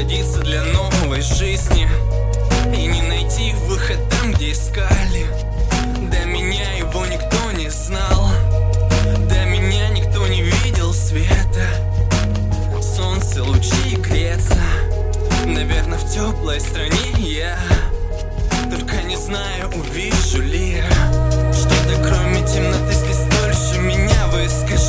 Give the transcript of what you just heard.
родиться для новой жизни и не найти выход там, где искали. До меня его никто не знал, до меня никто не видел света. Солнце, лучи греться, наверное, в теплой стране я. Только не знаю, увижу ли что-то кроме темноты здесь дольше меня. Вы скажите.